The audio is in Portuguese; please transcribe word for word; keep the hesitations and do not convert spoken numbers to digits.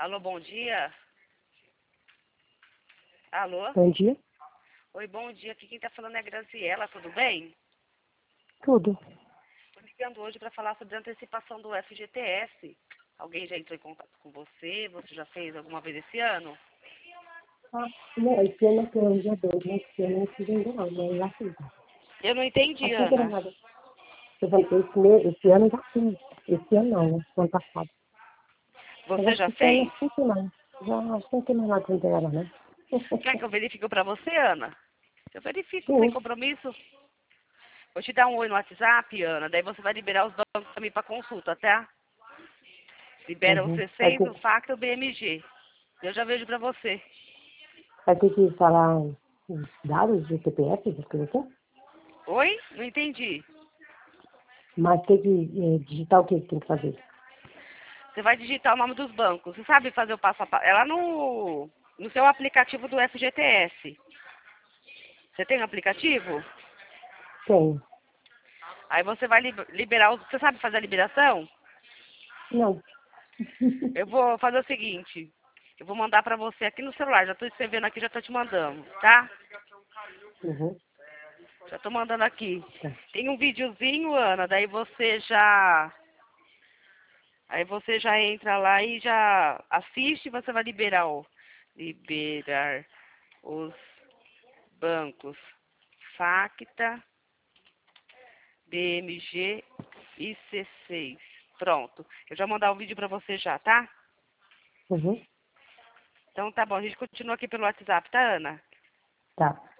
Alô, bom dia. Alô? Bom dia. Oi, bom dia. Aqui quem tá falando é a Graziela, tudo bem? Tudo. Tô ligando hoje para falar sobre a antecipação do F G T S. Alguém já entrou em contato com você? Você já fez alguma vez esse ano? Ah, não, esse ano eu tenho dia dois, né? Esse ano eu não fiz ainda não, mas já fiz. Eu não entendi, Assim que era Ana. nada. Eu falei, esse, me- esse ano eu já fiz. Esse ano não, né? Ano passado. Mas Você acho já que esse ano fez? eu não tem mais. Já acho que não tem mais nada pra entregar, né? Quer que eu verifique para você, Ana? Eu verifico sem Sim. compromisso. Vou te dar um oi no WhatsApp, Ana. Daí você vai liberar os bancos também para consulta, tá? Libera o Uhum. Vai C seis, ter, o FACTA e o B M G. Eu já vejo para você. vai ter que falar os dados do C P F, essas coisas assim? Oi? Não entendi. Mas tem que eh, digitar o que que tem que fazer? Você vai digitar o nome dos bancos. Você sabe fazer o passo a passo? É lá no, no seu aplicativo do F G T S. Você tem um aplicativo? Tem. Aí você vai lib- liberar os... Você sabe fazer a liberação? Não. Eu vou fazer o seguinte. Eu vou mandar pra você aqui no celular. Já tô escrevendo aqui, já tô te mandando, tá? Uhum. Já tô mandando aqui. Tá. Tem um videozinho, Ana, daí você já... Aí você já entra lá e já assiste e você vai liberar o... Liberar os bancos FACTA, B M G e C seis. Pronto. Eu já vou mandar o vídeo pra você já, tá? Uhum. Então tá bom, a gente continua aqui pelo WhatsApp, tá, Ana? Tá.